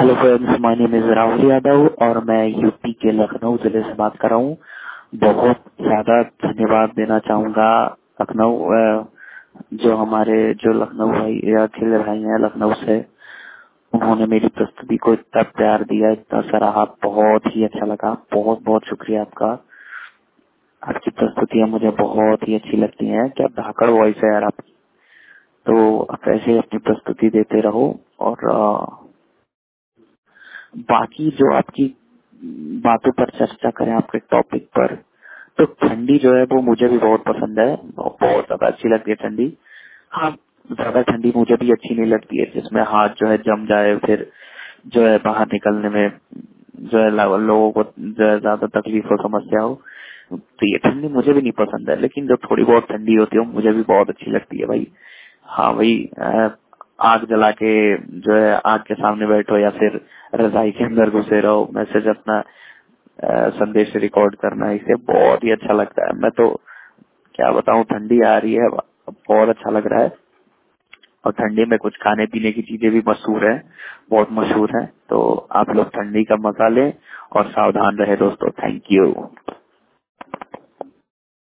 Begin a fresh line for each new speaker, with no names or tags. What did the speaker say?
Hello friends, my name is Rahul Yadav और मैं UP के लखनऊ जिले से बात कर रहा हूँ। बहुत ज्यादा धन्यवाद देना चाहूंगा लखनऊ जो हमारे जो लखनऊ भाई या अखिल भाई हैं लखनऊ से, उन्होंने मेरी प्रस्तुति को इतना प्यार दिया, इतना सराहा, बहुत ही अच्छा लगा। बहुत बहुत शुक्रिया आपका। आपकी प्रस्तुतियां मुझे बहुत ही अच्छी लगती हैं। क्या धाकड़ वॉइस है यार आपकी। तो आप ऐसे ही अपनी प्रस्तुति देते रहो। और बाकी जो आपकी बातों पर चर्चा करें, आपके टॉपिक पर, तो ठंडी जो है वो मुझे भी बहुत पसंद है और बहुत ज्यादा अच्छी लगती है ठंडी। हाँ, ज्यादा ठंडी मुझे भी अच्छी नहीं लगती है जिसमें हाथ जो है जम जाए, फिर जो है बाहर निकलने में जो है लोगों को जो है ज्यादा तकलीफ हो, समस्या हो। तो ये ठंडी मुझे भी नहीं पसंद है, लेकिन जो थोड़ी बहुत ठंडी होती है वो मुझे भी बहुत अच्छी लगती है भाई। हाँ भाई, आग जला के जो है आग के सामने बैठो या फिर रजाई के अंदर घुसे रहो, मैसेज अपना संदेश रिकॉर्ड करना, इसे बहुत ही अच्छा लगता है। मैं तो क्या बताऊं, ठंडी आ रही है, बहुत अच्छा लग रहा है। और ठंडी में कुछ खाने पीने की चीजें भी मशहूर है, बहुत मशहूर है। तो आप लोग ठंडी का मजा लें और सावधान रहे दोस्तों। Thank you.